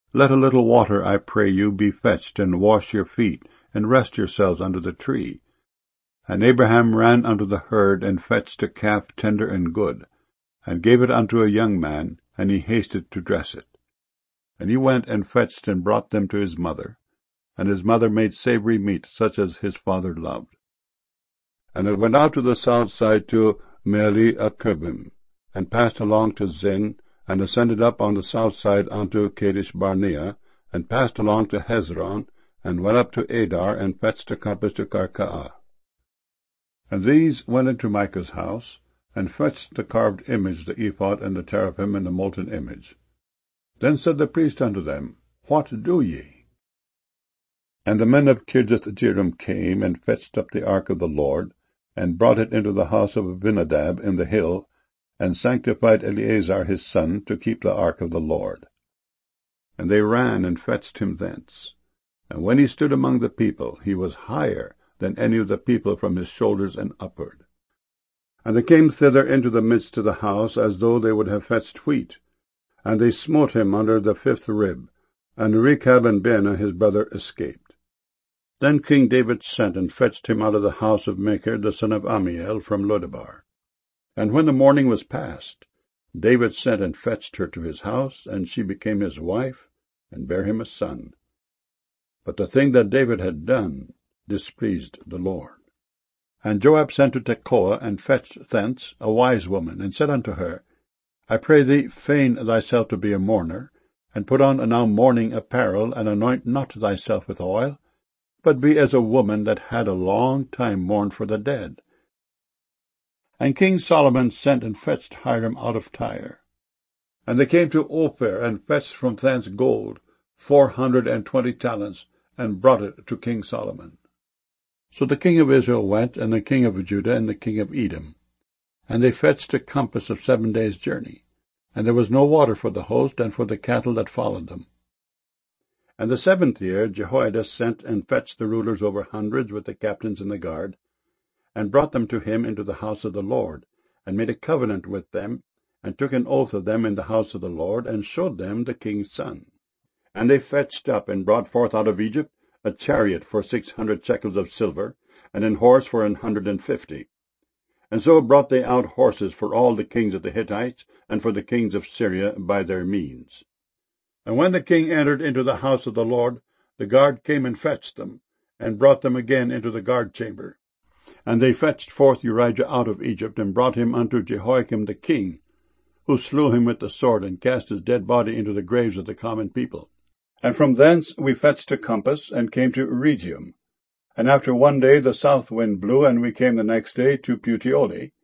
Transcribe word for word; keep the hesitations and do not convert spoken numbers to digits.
Let a little water, I pray you, be fetched, and wash your feet, and rest yourselves under the tree. And Abraham ran unto the herd, and fetched a calf tender and good, and gave it unto a young man, and he hasted to dress it. And he went and fetched and brought them to his mother, and his mother made savory meat, such as his father loved. And it went out to the south side to Meali-Akabim, and passed along to Zin, and ascended up on the south side unto Kadesh-barnea, and passed along to Hezron, and went up to Adar, and fetched a compass to Karkaah. And these went into Micah's house, and fetched the carved image, the ephod, and the teraphim, and the molten image. Then said the priest unto them, What do ye? And the men of Kirjath-jearim came, and fetched up the ark of the Lord, and brought it into the house of Abinadab in the hill, and sanctified Eleazar his son to keep the ark of the Lord. And they ran and fetched him thence. And when he stood among the people, he was higher than any of the people from his shoulders and upward. And they came thither into the midst of the house, as though they would have fetched wheat. And they smote him under the fifth rib, and Rechab and Baanah his brother escaped. Then King David sent and fetched him out of the house of Machir the son of Ammiel from Lodebar. And when the morning was past, David sent and fetched her to his house, and she became his wife, and bare him a son. But the thing that David had done displeased the Lord. And Joab sent to Tekoa, and fetched thence a wise woman, and said unto her, I pray thee, feign thyself to be a mourner, and put on now mourning apparel, and anoint not thyself with oil, but be as a woman that had a long time mourned for the dead. And King Solomon sent and fetched Hiram out of Tyre. And they came to Ophir, and fetched from thence gold, four hundred and twenty talents, and brought it to King Solomon. So the king of Israel went, and the king of Judah, and the king of Edom. And they fetched a compass of seven days' journey. And there was no water for the host, and for the cattle that followed them. And the seventh year Jehoiada sent and fetched the rulers over hundreds with the captains and the guard, and brought them to him into the house of the Lord, and made a covenant with them, and took an oath of them in the house of the Lord, and showed them the king's son. And they fetched up and brought forth out of Egypt a chariot for six hundred shekels of silver, and an horse for an hundred and fifty. And so brought they out horses for all the kings of the Hittites, and for the kings of Syria by their means. And when the king entered into the house of the Lord, the guard came and fetched them, and brought them again into the guard chamber. And they fetched forth Urijah out of Egypt, and brought him unto Jehoiakim the king, who slew him with the sword, and cast his dead body into the graves of the common people. And from thence we fetched a compass, and came to Regium. And after one day the south wind blew, and we came the next day to Puteoli.